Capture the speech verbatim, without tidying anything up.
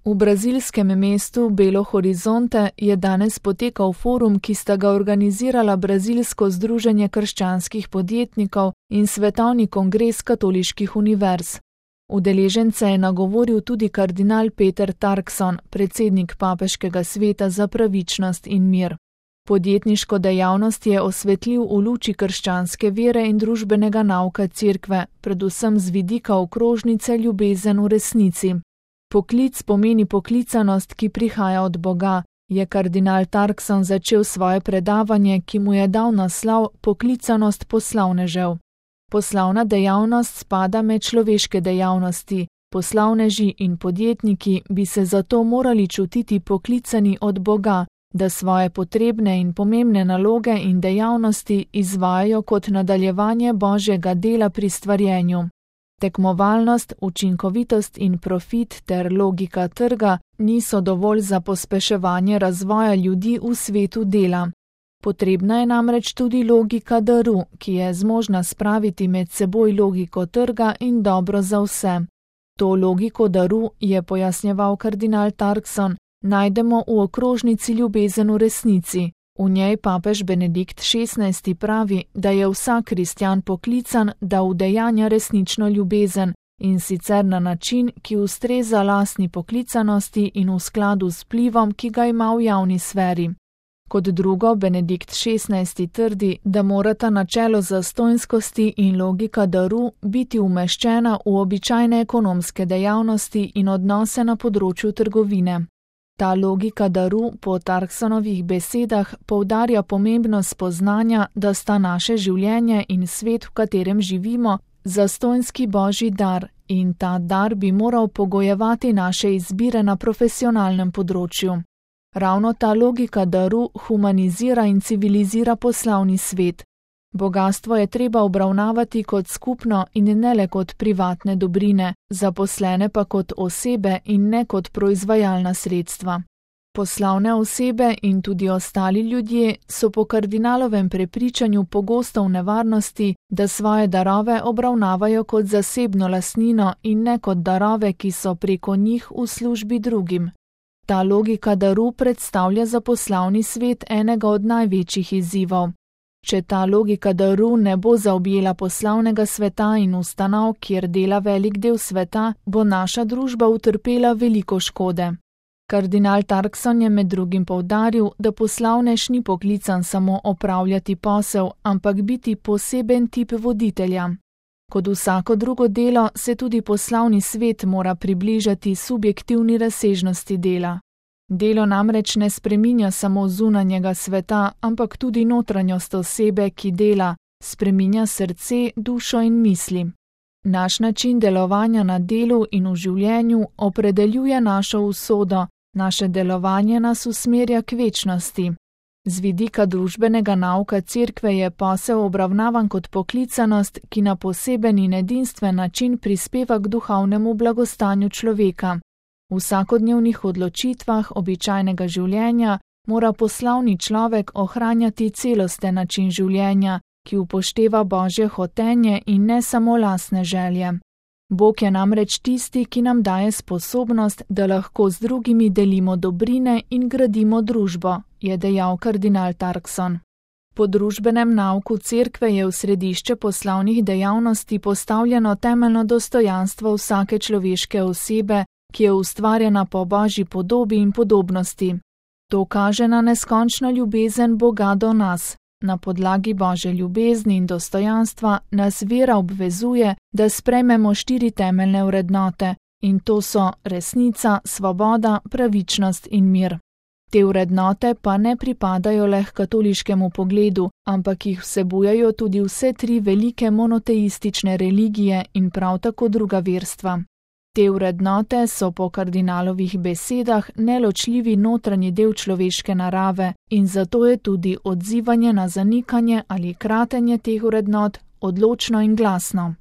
V brazilskem mestu Belo Horizonte je danes potekal forum, ki sta ga organizirala Brazilsko združenje krščanskih podjetnikov in Svetovni kongres katoliških univerz. Udeležence je nagovoril tudi kardinal Peter Turkson, predsednik Papeškega sveta za pravičnost in mir. Podjetniško dejavnost je osvetlil v luči krščanske vere in družbenega nauka cerkve, predvsem z vidika okrožnice ljubezen v resnici. Poklic pomeni poklicanost, ki prihaja od Boga, je kardinal Turkson začel svoje predavanje, ki mu je dal naslov Poklicanost poslavnežev. Poslavna dejavnost spada med človeške dejavnosti. Poslavneži in podjetniki bi se zato morali čutiti poklicani od Boga, da svoje potrebne in pomembne naloge in dejavnosti izvajajo kot nadaljevanje Božjega dela pri stvarjenju. Tekmovalnost, učinkovitost in profit ter logika trga niso dovolj za pospeševanje razvoja ljudi v svetu dela. Potrebna je namreč tudi logika daru, ki je zmožna spraviti med seboj logiko trga in dobro za vse. To logiko daru, je pojasnjeval kardinal Turkson, najdemo v okrožnici ljubezen v resnici. V njej papež Benedikt šestnajsti pravi, da je vsak kristjan poklican, da udejanja resnično ljubezen, in sicer na način, ki ustreza lastni poklicanosti in v skladu s vplivom, ki ga ima v javni sferi. Kot drugo, Benedikt šestnajsti trdi, da morata načelo zastonjskosti in logika daru biti umeščena v običajne ekonomske dejavnosti in odnose na področju trgovine. Ta logika daru po Turksonovih besedah poudarja pomembnost spoznanja, da sta naše življenje in svet, v katerem živimo, zastonjski Božji dar in ta dar bi moral pogojevati naše izbire na profesionalnem področju. Ravno ta logika daru humanizira in civilizira poslovni svet. Bogastvo je treba obravnavati kot skupno in ne le kot privatne dobrine, zaposlene pa kot osebe in ne kot proizvajalna sredstva. Poslovne osebe in tudi ostali ljudje so po kardinalovem prepričanju pogosto v nevarnosti, da svoje darove obravnavajo kot zasebno lastnino in ne kot darove, ki so preko njih v službi drugim. Ta logika daru predstavlja za poslovni svet enega od največjih izzivov. Če ta logika daru ne bo zaobjela poslovnega sveta in ustanov, kjer dela velik del sveta, bo naša družba utrpela veliko škode. Kardinal Turkson je med drugim poudaril, da poslovnež ni poklican samo opravljati posel, ampak biti poseben tip voditelja. Kot vsako drugo delo se tudi poslovni svet mora približati subjektivni razsežnosti dela. Delo namreč ne spreminja samo zunanjega sveta, ampak tudi notranjost osebe, ki dela, spreminja srce, dušo in misli. Naš način delovanja na delu in v življenju opredeljuje našo usodo, naše delovanje nas usmerja k večnosti. Z vidika družbenega nauka cerkve je posel obravnavan kot poklicanost, ki na poseben in edinstven način prispeva k duhovnemu blagostanju človeka. V vsakodnevnih odločitvah običajnega življenja mora poslovni človek ohranjati celosten način življenja, ki upošteva Božje hotenje in ne samo lastne želje. Bog je namreč tisti, ki nam daje sposobnost, da lahko z drugimi delimo dobrine in gradimo družbo, je dejal kardinal Turkson. Po družbenem nauku cerkve je v središče poslovnih dejavnosti postavljeno temeljno dostojanstvo vsake človeške osebe, ki je ustvarjena po Božji podobi in podobnosti. To kaže na neskončno ljubezen Boga do nas. Na podlagi Božje ljubezni in dostojanstva nas vera obvezuje, da sprejmemo štiri temeljne vrednote, in to so resnica, svoboda, pravičnost in mir. Te vrednote pa ne pripadajo le h katoliškemu pogledu, ampak jih vsebujejo tudi vse tri velike monoteistične religije in prav tako druga verstva. Te vrednote so po kardinalovih besedah neločljivi notranji del človeške narave in zato je tudi odzivanje na zanikanje ali kratenje teh vrednot odločno in glasno.